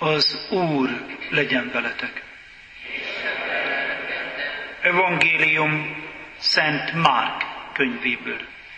Az Úr legyen veletek. Evangélium Szent Márk könyvéből.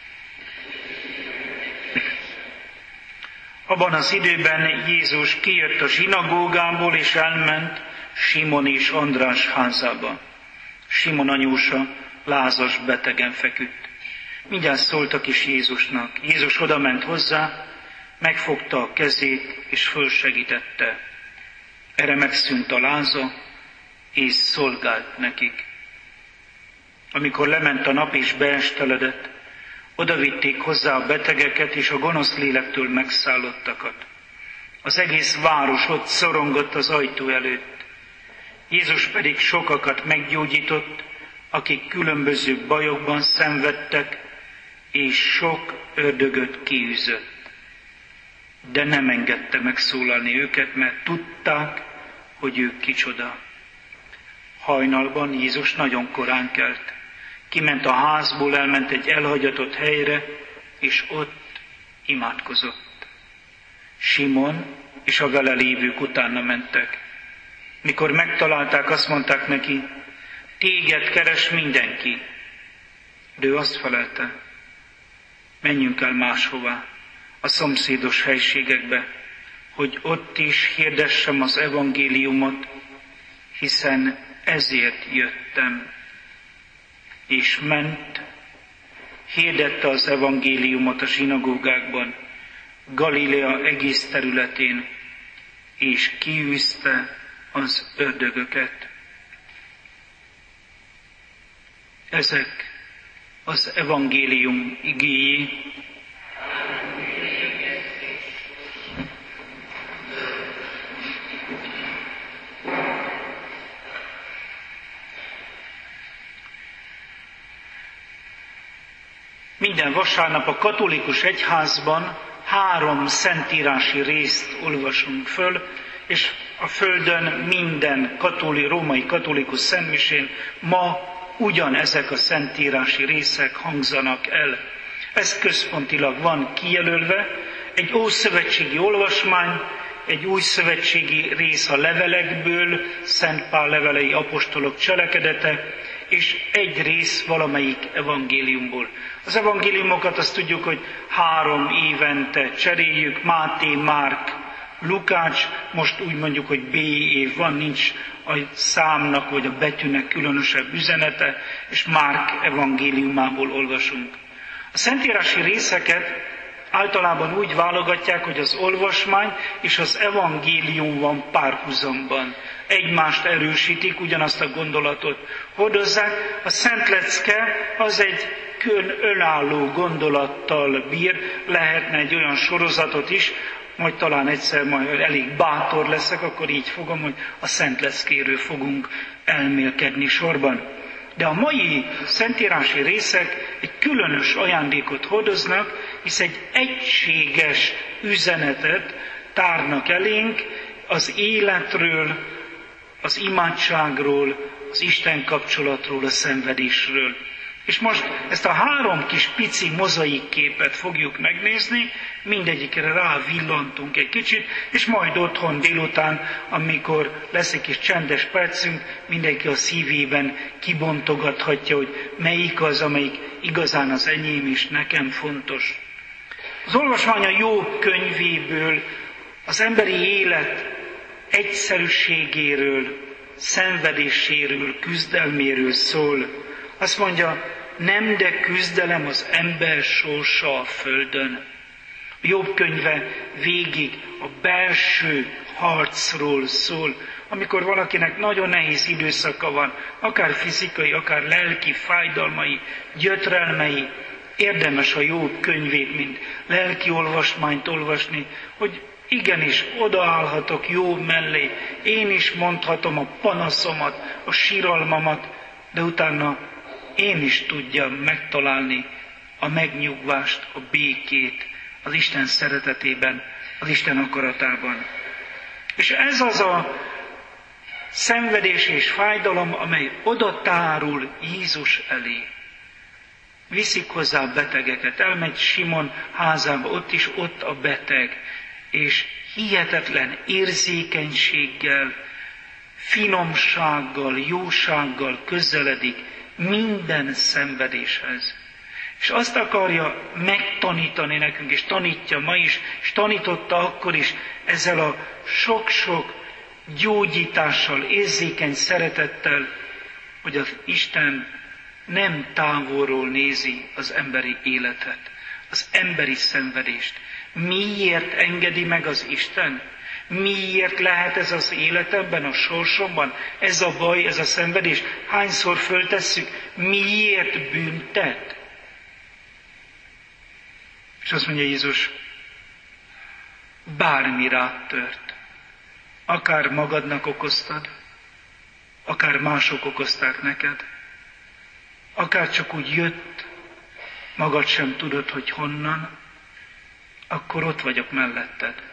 Abban az időben Jézus kijött a zsinagógából, és elment Simon és András házába. Simon anyósa lázas betegen feküdt. Mindjárt szóltak is Jézusnak. Jézus odament hozzá, megfogta a kezét, és fölsegítette. Erre megszűnt a láza, és szolgált nekik. Amikor lement a nap és beesteledett, odavitték hozzá a betegeket és a gonosz lélektől megszállottakat. Az egész város ott szorongott az ajtó előtt. Jézus pedig sokakat meggyógyított, akik különböző bajokban szenvedtek, és sok ördögöt kiűzött. De nem engedte megszólalni őket, mert tudták, hogy ők kicsoda. Hajnalban Jézus nagyon korán kelt. Kiment a házból, elment egy elhagyatott helyre, és ott imádkozott. Simon és a vele lévők utána mentek. Mikor megtalálták, azt mondták neki, téged keres mindenki. De ő azt felelte, menjünk el máshová, a szomszédos helységekbe, hogy ott is hirdessem az evangéliumot, hiszen ezért jöttem. És ment, hirdette az evangéliumot a zsinagógákban, Galilea egész területén, és kiűzte az ördögöket. Ezek az evangélium igéi. Minden vasárnap a katolikus egyházban 3 szentírási részt olvasunk föl, és a Földön minden római katolikus szentmisén ma ugyanezek a szentírási részek hangzanak el. Ez központilag van kijelölve, egy ószövetségi olvasmány, egy újszövetségi rész a levelekből, Szent Pál levelei, apostolok cselekedete, és egy rész valamelyik evangéliumból. Az evangéliumokat azt tudjuk, hogy 3 évente cseréljük, Máté, Márk, Lukács, most úgy mondjuk, hogy B év van, nincs a számnak vagy a betűnek különösebb üzenete, és Márk evangéliumából olvasunk. A szentírási részeket általában úgy válogatják, hogy az olvasmány és az evangélium van párhuzamban. Egymást erősítik, ugyanazt a gondolatot hordozzák. A Szent Lecke az egy önálló gondolattal bír, lehetne egy olyan sorozatot is, majd talán egyszer majd elég bátor leszek, akkor így fogom, hogy a Szent Leckéről fogunk elmélkedni sorban. De a mai szentírási részek egy különös ajándékot hordoznak, hisz egy egységes üzenetet tárnak elénk az életről, az imádságról, az Isten kapcsolatról, a szenvedésről. És most ezt a 3 kis pici mozaik képet fogjuk megnézni, mindegyikre rávillantunk egy kicsit, és majd otthon délután, amikor lesz egy kis csendes percünk, mindenki a szívében kibontogathatja, hogy melyik az, amelyik igazán az enyém és nekem fontos. Az olvasmány a Jobb könyvéből, az emberi élet egyszerűségéről, szenvedéséről, küzdelméről szól. Azt mondja, nem de küzdelem az ember sorsa a földön. A Jobb könyve végig a belső harcról szól, amikor valakinek nagyon nehéz időszaka van, akár fizikai, akár lelki fájdalmai, gyötrelmei, érdemes a Jobb könyvét, mint lelki olvasmányt olvasni, hogy igenis, odaállhatok Jobb mellé, én is mondhatom a panaszomat, a síralmamat, de utána én is tudjam megtalálni a megnyugvást, a békét az Isten szeretetében, az Isten akaratában. És ez az a szenvedés és fájdalom, amely oda tárul Jézus elé. Viszik hozzá a betegeket, elmegy Simon házába, ott a beteg, és hihetetlen érzékenységgel, finomsággal, jósággal közeledik minden szenvedéshez. És azt akarja megtanítani nekünk, és tanítja ma is, és tanította akkor is ezzel a sok-sok gyógyítással, érzékeny szeretettel, hogy az Isten nem távolról nézi az emberi életet, az emberi szenvedést. Miért engedi meg az Isten? Miért lehet ez az életemben, a sorsomban, ez a baj, ez a szenvedés? Hányszor föltesszük, miért büntet? És azt mondja Jézus, bármi rád tört, akár magadnak okoztad, akár mások okozták neked, akár csak úgy jött, magad sem tudod, hogy honnan, akkor ott vagyok melletted.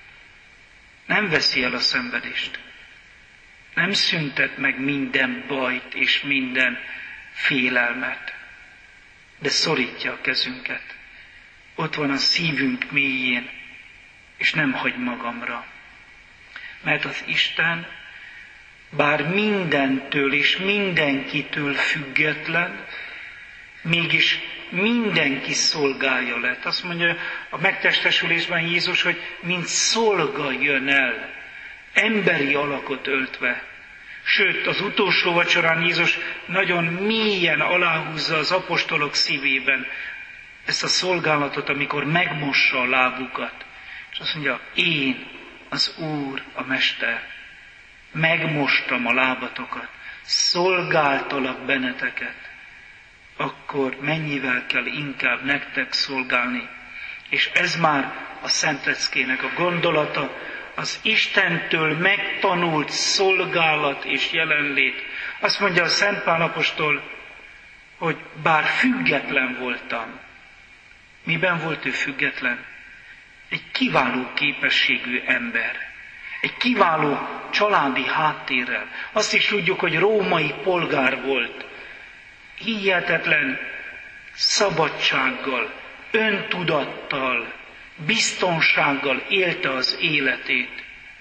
Nem veszi el a szenvedést. Nem szüntet meg minden bajt és minden félelmet, de szorítja a kezünket. Ott van a szívünk mélyén, és nem hagy magamra. Mert az Isten, bár mindentől és mindenkitől független, mégis mindenki szolgája lett. Azt mondja a megtestesülésben Jézus, hogy mint szolga jön el, emberi alakot öltve. Sőt, az utolsó vacsorán Jézus nagyon mélyen aláhúzza az apostolok szívében ezt a szolgálatot, amikor megmossa a lábukat. És azt mondja, én, az Úr, a Mester, megmostam a lábatokat, szolgáltalak benneteket, akkor mennyivel kell inkább nektek szolgálni. És ez már a Szentleckének a gondolata, az Istentől megtanult szolgálat és jelenlét. Azt mondja a Szent Pál apostol, hogy bár független voltam. Miben volt ő független? Egy kiváló képességű ember. Egy kiváló családi háttérrel. Azt is tudjuk, hogy római polgár volt. Hihetetlen szabadsággal, öntudattal, biztonsággal élte az életét.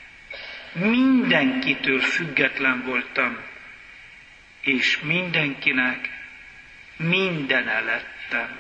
Mindenkitől független voltam, és mindenkinek mindene lettem.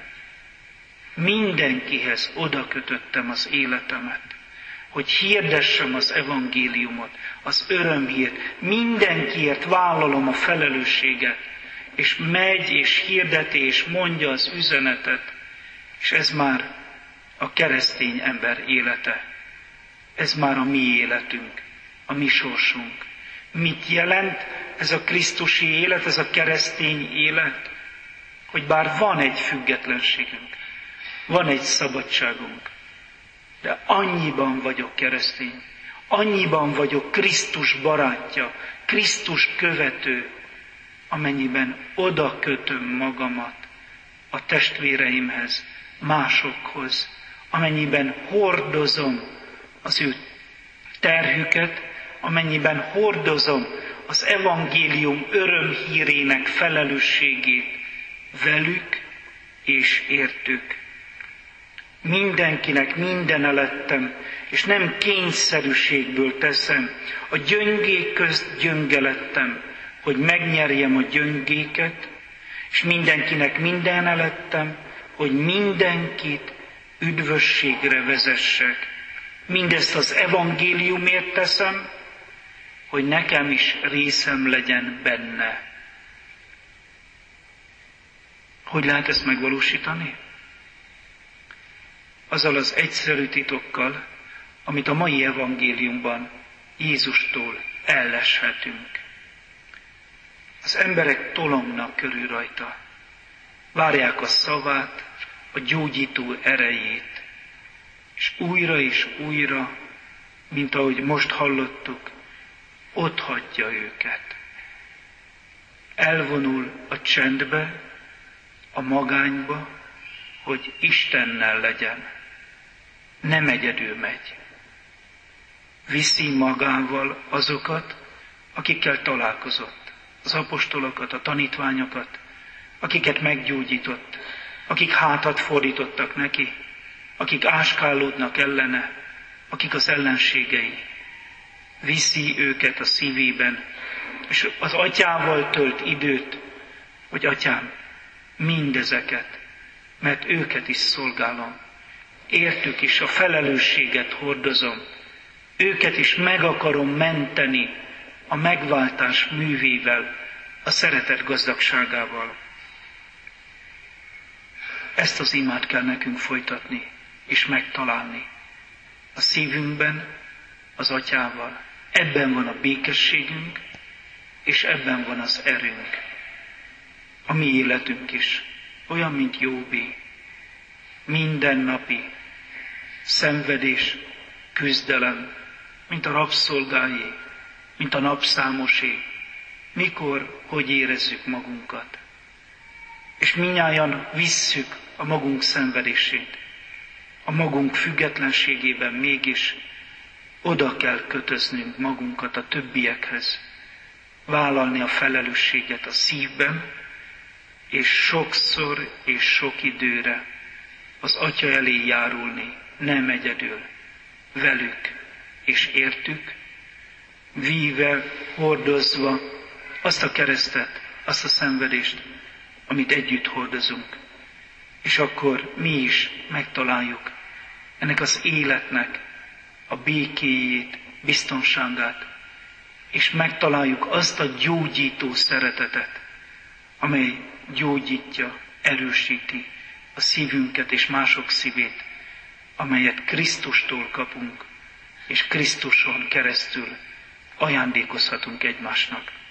Mindenkihez odakötöttem az életemet, hogy hirdessem az evangéliumot, az örömhírt, mindenkiért vállalom a felelősséget, és megy, és hirdeti, és mondja az üzenetet, és ez már a keresztény ember élete. Ez már a mi életünk, a mi sorsunk. Mit jelent ez a krisztusi élet, ez a keresztény élet? Hogy bár van egy függetlenségünk, van egy szabadságunk, de annyiban vagyok keresztény, annyiban vagyok Krisztus barátja, Krisztus követő, amennyiben oda kötöm magamat a testvéreimhez, másokhoz, amennyiben hordozom az ő terhüket, amennyiben hordozom az evangélium örömhírének felelősségét velük és értük. Mindenkinek mindene lettem, és nem kényszerűségből teszem. A gyöngék közt gyönge lettem, hogy megnyerjem a gyöngéket, és mindenkinek mindene lettem, hogy mindenkit üdvösségre vezessek. Mindezt az evangéliumért teszem, hogy nekem is részem legyen benne. Hogy lehet ezt megvalósítani? Azzal az egyszerű titokkal, amit a mai evangéliumban Jézustól elleshetünk. Az emberek tolongnak körül rajta, várják a szavát, a gyógyító erejét, és újra, mint ahogy most hallottuk, ott hagyja őket. Elvonul a csendbe, a magányba, hogy Istennel legyen. Nem egyedül megy. Viszi magával azokat, akikkel találkozott. Az apostolokat, a tanítványokat, akiket meggyógyított, akik hátat fordítottak neki, akik áskálódnak ellene, akik az ellenségei. Viszi őket a szívében, és az atyával tölt időt, hogy atyám, mindezeket, mert őket is szolgálom. Értük is a felelősséget hordozom. Őket is meg akarom menteni a megváltás művével, a szeretet gazdagságával. Ezt az imát kell nekünk folytatni és megtalálni. A szívünkben, az atyával. Ebben van a békességünk, és ebben van az erőnk. A mi életünk is olyan, mint Jóbé. Mindennapi szenvedés, küzdelem, mint a rabszolgáé, mint a napszámosé. Mikor, hogy érezzük magunkat. És minnyáján visszük a magunk szenvedését. A magunk függetlenségében mégis oda kell kötöznünk magunkat a többiekhez. Vállalni a felelősséget a szívben, és sokszor és sok időre az Atya elé járulni, nem egyedül, velük és értük, víve, hordozva azt a keresztet, azt a szenvedést, amit együtt hordozunk. És akkor mi is megtaláljuk ennek az életnek a békéjét, biztonságát, és megtaláljuk azt a gyógyító szeretetet, amely gyógyítja, erősíti a szívünket és mások szívét, amelyet Krisztustól kapunk, és Krisztuson keresztül ajándékozhatunk egymásnak.